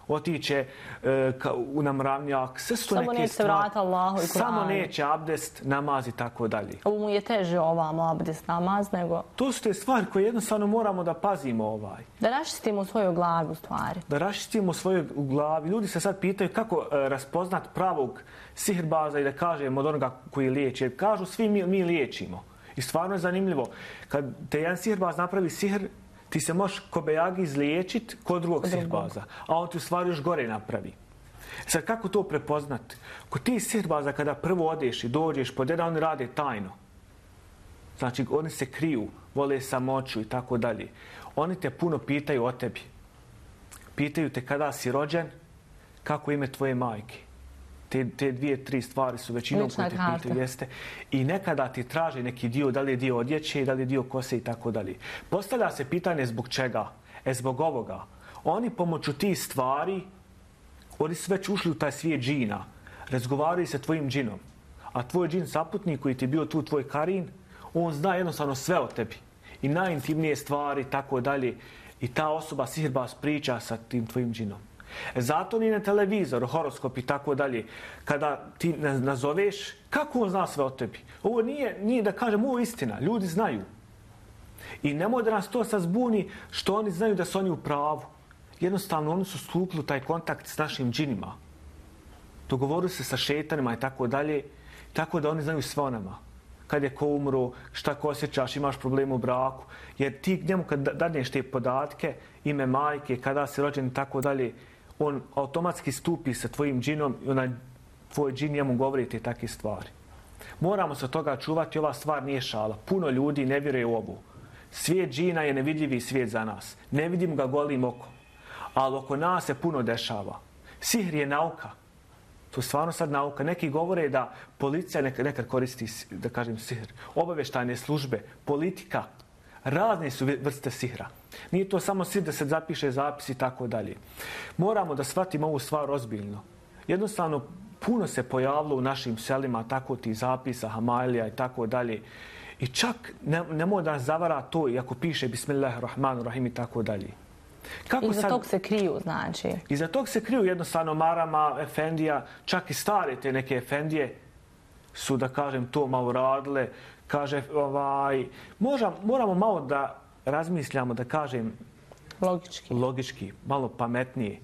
otiće na mravnjak, sve su to samo neke stvari. Samo neće vrata Allahu i Kur'anu. Samo neće abdest, namaz i tako dalje. Ovo mu je teže ovamo abdest, namaz nego... To su te stvari koje jednostavno moramo da pazimo Da raščistimo svoju glavu u stvari. Da raščistimo svoju glavu. Ljudi se sad pitaju kako raspoznat pravog sihirbaza i da kažemo od onoga koji liječi. Jer kažu svi mi liječimo. I stvarno je zanimljivo. Kad te jedan sihirbaz napravi sihr, ti se možeš kobejagi izliječiti kod drugog sihirbaza, a on ti u stvari još gore napravi. Sad kako to prepoznati? Kod ti sihirbaza kada prvo odeš i dođeš pod jedan, oni rade tajno. Znači oni se kriju, vole samoću i tako dalje. Oni te puno pitaju o tebi. Pitaju te kada si rođen, kako ime tvoje majke. Te dvije, tri stvari su većinom koje te pitaju, jeste. I nekada ti traže neki dio, da li je dio odjeće, da li je dio kose i tako dalje. Postavlja se pitanje zbog čega? Zbog ovoga. Oni pomoću tih stvari, oni su već ušli u taj svijet džina. Razgovaraju sa tvojim džinom. A tvoj džin saputnik koji ti je bio tu, tvoj karin, on zna jednostavno sve o tebi. I najintimnije stvari i tako dalje. I ta osoba sihirbaz priča sa tim tvojim džinom. Zato ni na televizoru, horoskop i tako dalje, kada ti nazoveš, kako on zna sve o tebi? Ovo nije da kažem, ovo je istina, ljudi znaju. I nemoj da nas to sad zbuni što oni znaju da su oni u pravu. Jednostavno, oni su stupili u taj kontakt s našim džinima. Dogovorili se sa šetanima i tako dalje, tako da oni znaju sve o nama. Kad je ko umro, šta ko osjećaš, imaš problem u braku. Jer ti njemu kad dadneš te podatke, ime majke, kada si rođen i tako dalje, on automatski stupi sa tvojim džinom i onaj tvoj džin njemu govori te takve stvari. Moramo se toga čuvati, ova stvar nije šala. Puno ljudi ne vjeruje u ovu. Svijet džina je nevidljivi svijet za nas. Ne vidimo ga golim okom. Ali oko nas se puno dešava. Sihr je nauka. To je stvarno sad nauka. Neki govore da policija nekad koristi, da kažem, sihr. Obavještajne službe, politika. Razne su vrste sihra. Nije to samo sihr da se zapiše zapis i tako dalje. Moramo da shvatimo ovu stvar ozbiljno. Jednostavno, puno se pojavilo u našim selima tako ti zapisa, hamailija i tako dalje. I čak nemoj da nas zavara to, iako piše Bismillahirrahmanirrahim i tako dalje. Iza tog se kriju, znači? Iza tog se kriju jednostavno marama, efendija, čak i stare te neke efendije su, da kažem, to malo radile. Kaže, moramo malo da razmišljamo, da kažem, logički, malo pametnije.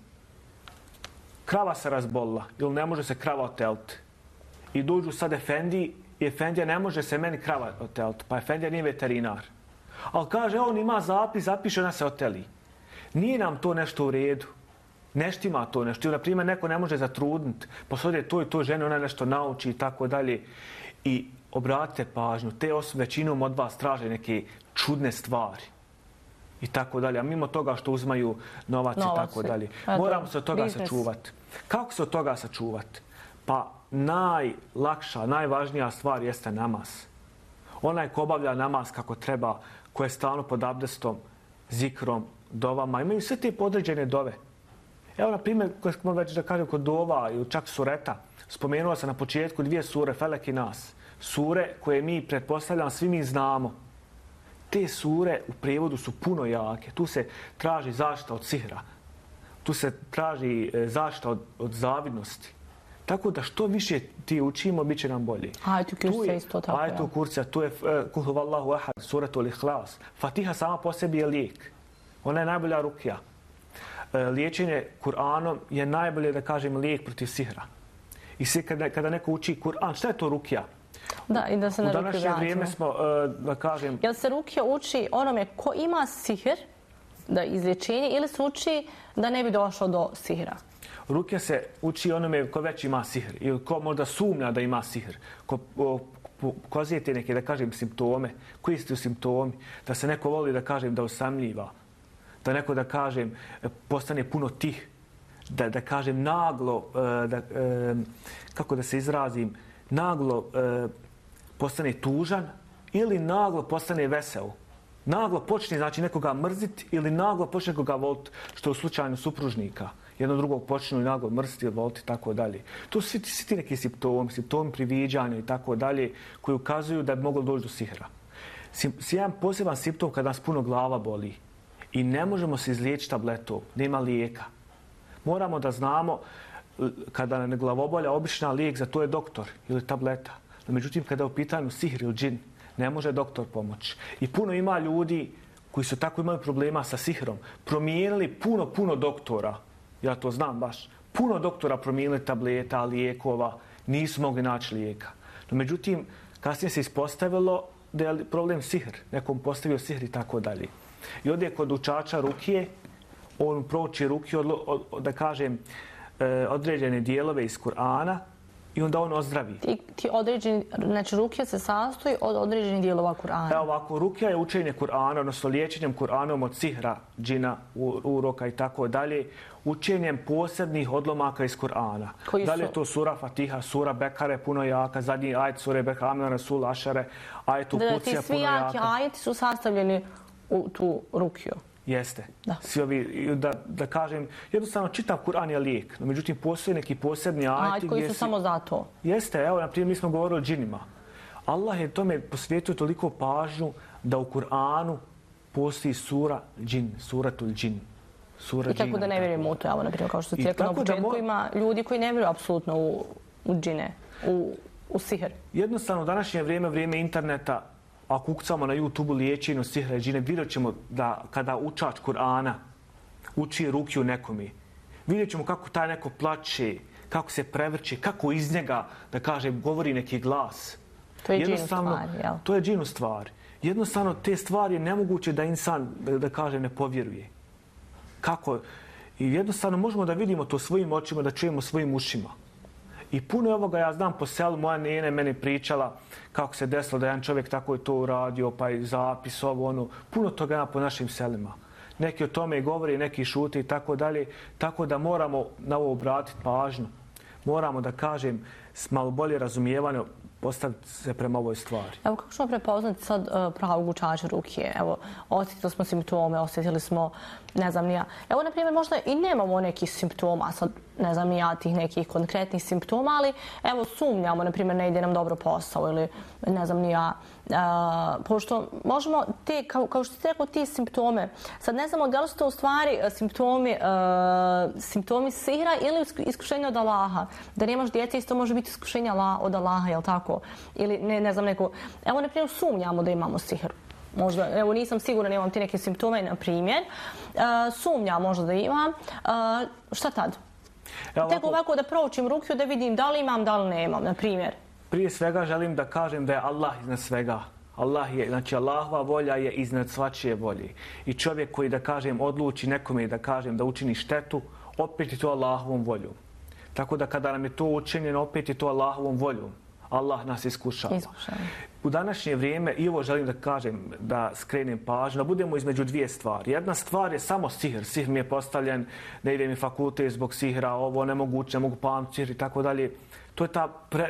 Krava se razbolila ili ne može se krava oteliti. I dođu sad efendiji i efendija ne može se meni krava oteliti, pa efendija nije veterinar. Ali kaže, on ima zapis, zapiše, ona se oteli. Nije nam to nešto u redu. Neštima to nešto. Ili, na primjer, neko ne može zatrudniti, posodje to i to žene, ona nešto nauči i tako dalje. I obratite pažnju, te osobe većinom od vas traže neke čudne stvari. I tako dalje. A mimo toga što uzmaju novac i tako dalje. Moramo se od toga sačuvati. Kako se od toga sačuvati? Pa najlakša, najvažnija stvar jeste namaz. Onaj ko obavlja namaz kako treba, ko je stalno pod abdestom, zikrom, dovama, imaju sve te podređene dove. Evo, na primjer, koje smo već da kažem kod dova ili čak sureta, spomenuo sam na početku 2 sure, Felek i Nas. Sure koje mi pretpostavljamo, svi mi znamo. Te sure u prijevodu su puno jake. Tu se traži zaštita od sihra. Tu se traži zaštita od zavidnosti. Tako da što više ti učimo, bit će nam bolje. Ajetu kurcija isto tako. Ajetu kurcija, tu je Kul huvallahu ahad, suratul ihlas. Fatiha sama po sebi je lijek. Ona je najbolja rukija. Liječenje Kur'anom je najbolje, da kažem, lijek protiv sihra. I sve kada neko uči Kur'an, šta je to rukija? Da, i da se na rukiju vratimo. U današnje vrijeme smo, da kažem... Jel se rukija uči onome ko ima sihr, da izlječenje, ili se uči da ne bi došlo do sihra? Rukija se uči onome ko već ima sihr ili ko možda sumnja da ima sihr. Ko pokazujete neke, da kažem, simptome. Koji su simptomi? Da se neko voli, da kažem, da osamljiva. Da neko, da kažem, postane puno tih. Da kažem, naglo, kako da se izrazim, naglo postane tužan ili naglo postane vesel. Naglo počne, znači, nekoga mrziti ili naglo počne nekoga voliti, što je u slučaju supružnika. Jedno drugog počnu i naglo mrziti ili voliti, tako dalje. To su svi ti neki simptomi priviđanja i tako dalje, koji ukazuju da bi moglo doći do sihra. Jedan poseban simptom kada nas puno glava boli i ne možemo se izliječiti tabletom, nema lijeka. Moramo da znamo kada nam je glavobolja, obična lijek za to je doktor ili tableta. No, međutim, kada je u pitanju sihr ili džin, ne može doktor pomoći. I puno ima ljudi koji su tako imali problema sa sihrom. Promijenili puno doktora. Ja to znam baš. Puno doktora promijenili tableta, lijekova. Nisu mogli naći lijeka. No, međutim, kasnije se ispostavilo da je problem sihr. Nekom postavio sihr i tako dalje. I ovdje kod učača rukije, on prouči rukiju, da kažem, određene dijelove iz Kur'ana i onda on ozdravi. Ti određeni, znači rukija se sastoji od određenih dijelova Kur'ana. Evo ovako, rukija je učenje Kur'ana, odnosno liječenjem Kur'anom od sihra, džina, uroka i tako dalje, učenjem posebnih odlomaka iz Kur'ana. Da li je to sura Fatiha, sura Bekare, puno jaka, zadnji ajet sure Bekare, Amna Rasul, Ašare, ajet u Kucija, puno jaka. Ti svi jaki ajeti su sastavljeni u tu rukiju. Jeste. Svi ovi, da kažem, jednostavno čitav Kur'an je lijek. No, međutim, postoje neki posebni ajeti koji su samo za to. Jeste, evo, naprimjer, mi smo govorili o džinima. Allah je tome posvijetio toliko pažnju da u Kur'anu postoji sura džin, suratul džin. I tako da ne vjerujemo u to, evo, naprimjer, kao što ste rekli na početku, ima ljudi koji ne vjeruju apsolutno u džine, u sihr. Jednostavno, u današnje vrijeme interneta, ako ukucamo na YouTube-u liječenju sihra i džine, vidjet ćemo da kada učač Kur'ana uči rukiju nekome, vidjet ćemo kako taj neko plače, kako se prevrće, kako iz njega, da kažem, govori neki glas. To je džinu stvar, jel? To je džinu stvar. Jednostavno, te stvari je nemoguće da insan, da kažem, ne povjeruje. Kako? I jednostavno možemo da vidimo to svojim očima, da čujemo svojim ušima. I puno ovoga ja znam po selu, moja nene meni pričala kako se desilo da jedan čovjek tako je to uradio, pa i zapis ovo, ono. Puno toga ima po našim selima. Neki o tome i govori, neki šute i tako dalje. Tako da moramo na ovo obratiti pažnju. Moramo, da kažem, s malo bolje razumijevanje postaviti se prema ovoj stvari. Evo, kako ćemo prepoznati sad pravog učača rukije? Evo, osjetili smo simptome, osjetili smo, ne znam ni ja. Evo, na primjer, možda i nemamo nekih simptoma, sad ne znam ni ja tih nekih konkretnih simptoma, ali evo, sumnjamo, na primjer, ne ide nam dobro posao ili ne znam ni ja. Pošto možemo te, kao što ste rekao, ti simptome, sad ne znamo da li su to u stvari simptomi sihra ili iskušenja od Allaha. Da nemaš djece, isto može biti iskušenja od Allaha, jel tako? Ili ne znam neko... Evo, na primjer, sumnjamo da imamo sihr. Možda, evo, nisam sigurna, imam ti neke simptome, na primjer. Sumnjam možda da imam. Šta tad? Tek ovako da proučim rukiju, da vidim da li imam, da li nemam, na primjer. Prije svega želim da kažem da je Allah iznad svega. Znači Allahova volja je iznad svačije volje. I čovjek koji, da kažem, odluči nekome, da kažem, da učini štetu, opet je to Allahovom voljom. Tako da kada nam je to učinjeno, opet je to Allahovom voljom. Allah nas iskušava. U današnje vrijeme, i ovo želim da kažem, da skrenem pažnju, da budemo između dvije stvari. Jedna stvar je samo sihr. Sihr mi je postavljen, ne ide mi fakultet zbog sihra, ovo nemoguće, ne mogu pamtiti sihr i tako dalje. To je ta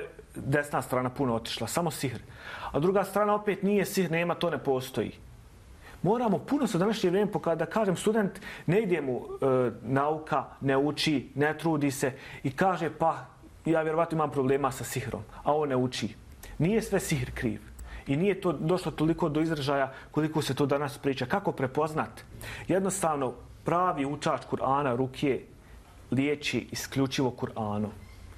desna strana puno otišla, samo sihr. A druga strana opet nije sihr, nema, to ne postoji. Moramo puno se u današnje vrijeme, da kažem, student ne ide mu nauka, ne uči, ne trudi se i kaže pa ja vjerovatno imam problema sa sihrom, a on ne uči. Nije sve sihr kriv. I nije to došlo toliko do izražaja koliko se to danas priča. Kako prepoznat? Jednostavno, pravi učač Kur'ana, rukije, liječi isključivo Kur'anom.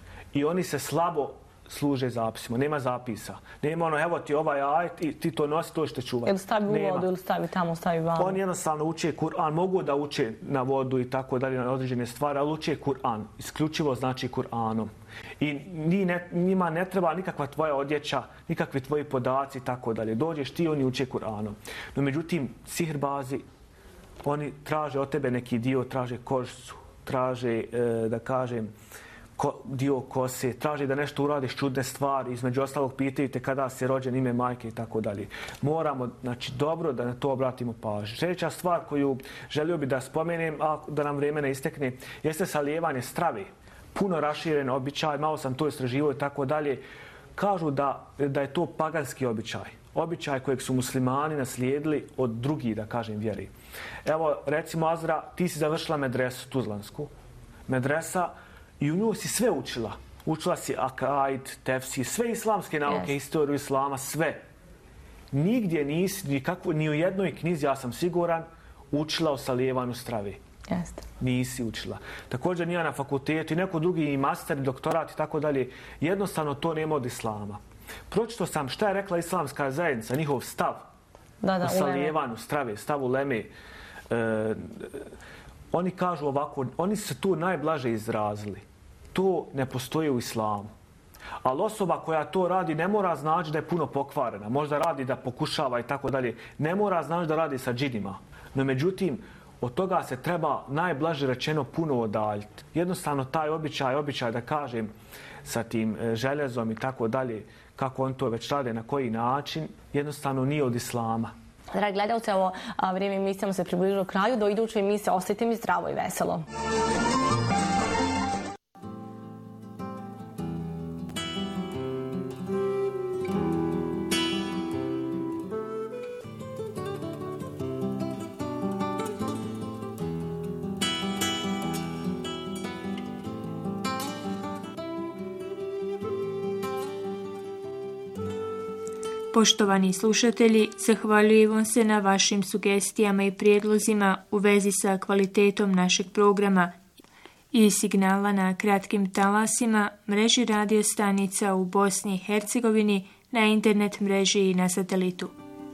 I oni se slabo služe zapisima. Nema zapisa. Nema ono, evo ti ovaj ajet i ti to nosi, to što čuvati. Ili stavi u vodu, ili stavi tamo, stavi vamo. Oni jednostavno uče Kur'an. Mogu da uče na vodu i tako dalje, na određene stvari, ali uče Kur'an. Isključivo znači Kur'anom. I njima ne treba nikakva tvoja odjeća, nikakvi tvoji podaci i tako dalje. Dođeš ti, oni uče Kur'anom. No međutim, sihrbazi, oni traže od tebe neki dio, traže kožicu, traže, da kažem, dio kose, traži da nešto uradiš čudne stvari, između ostalog pitaju te kada si rođen, ime majke i tako dalje. Moramo, znači, dobro da na to obratimo pažnju. Sljedeća stvar koju želio bi da spomenem, a da nam vrijeme ne istekne, jeste salijevanje strave. Puno raširen običaj, malo sam to istraživao i tako dalje. Kažu da je to paganski običaj. Običaj kojeg su muslimani naslijedili od drugih, da kažem, vjeri. Evo, recimo, Azra, ti si završila medresu tuzlansku. Medresa, i u nju si sve učila. Učila si akaid, tefsir, sve islamske nauke, historiju islama, sve. Nigdje nisi, ni u jednoj knjizi, ja sam siguran, učila o salijevanju strave. Jeste. Nisi učila. Također nije na fakultetu i neko drugi i master, doktorat i tako dalje. Jednostavno to nema od islama. Pročito sam šta je rekla islamska zajednica, njihov stav o salijevanju strave, stav uleme. Oni kažu ovako, oni se tu najblaže izrazili. To ne postoji u islamu. Ali osoba koja to radi ne mora znači da je puno pokvarena. Možda radi da pokušava i tako dalje. Ne mora znači da radi sa džinima. No međutim, od toga se treba najblaže rečeno puno odaljiti. Jednostavno taj običaj da kažem sa tim željezom i tako dalje, kako on to već rade, na koji način, jednostavno nije od islama. Dragi gledalci, ovo vrijeme emisijama se približilo kraju. Do iduće emisije ostajte mi zdravo i veselo. Poštovani slušatelji, zahvaljujemo se na vašim sugestijama i prijedlozima u vezi sa kvalitetom našeg programa i signala na kratkim talasima, mreži radio stanica u Bosni i Hercegovini, na internet mreži i na satelitu.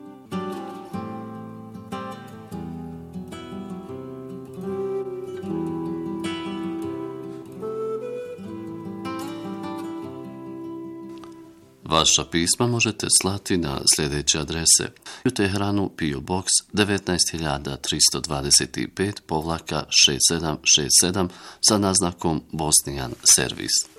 Vaša pisma možete slati na sljedeće adrese: u Teheranu PO Box 19325-6767 sa naznakom Bosnian Servis.